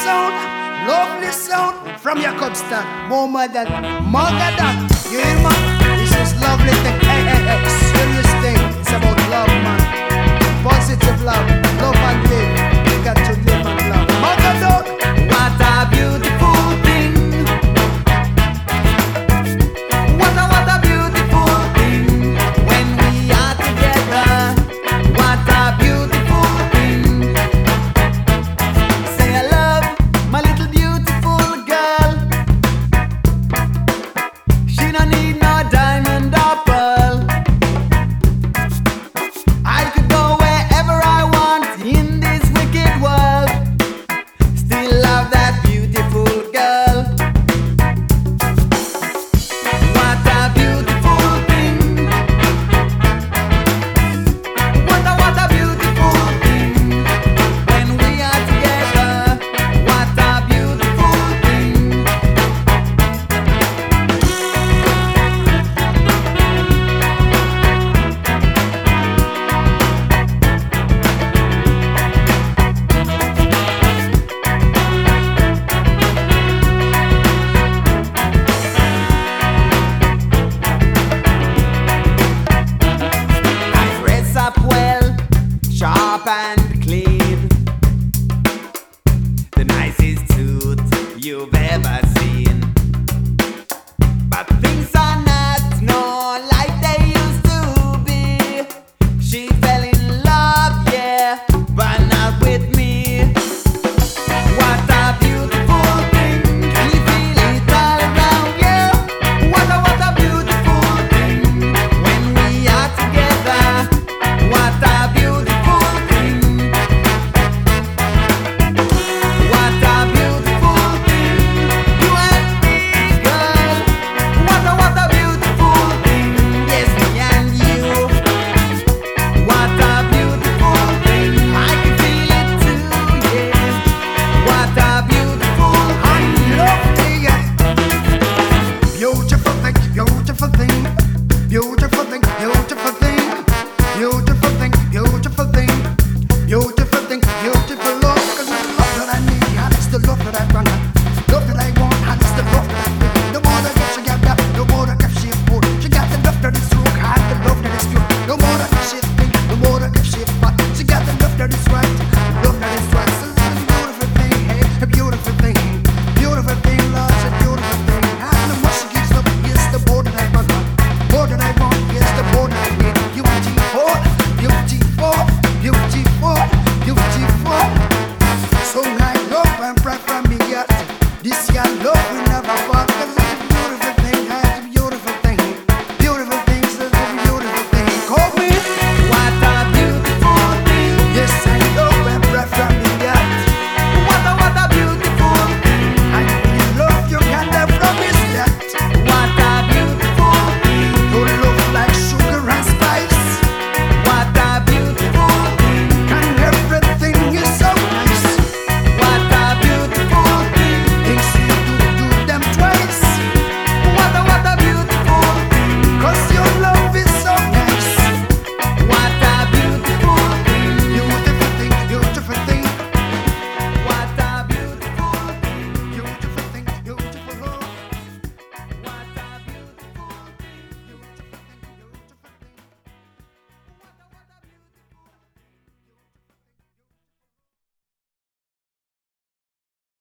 lovely sound from your Cubston. More than Magadan. You hear man? This is lovely thing. Hey, hey, hey, serious thing. It's about love, man. Positive love, love and live. You got to live and love. Magadan. What a beautiful thing. What a beautiful thing. When we are together. What a beautiful thing. Say I love my little beautiful girl. She don't need no diamond or pearl. I could go wherever I want in this wicked world. Still love that beautiful girl. What a beautiful thing. What a beautiful thing. When we are together. What a beautiful thing. I dress up well, sharp and clean. The nicest suit you've ever seen. But things are not no like they used to be. She fell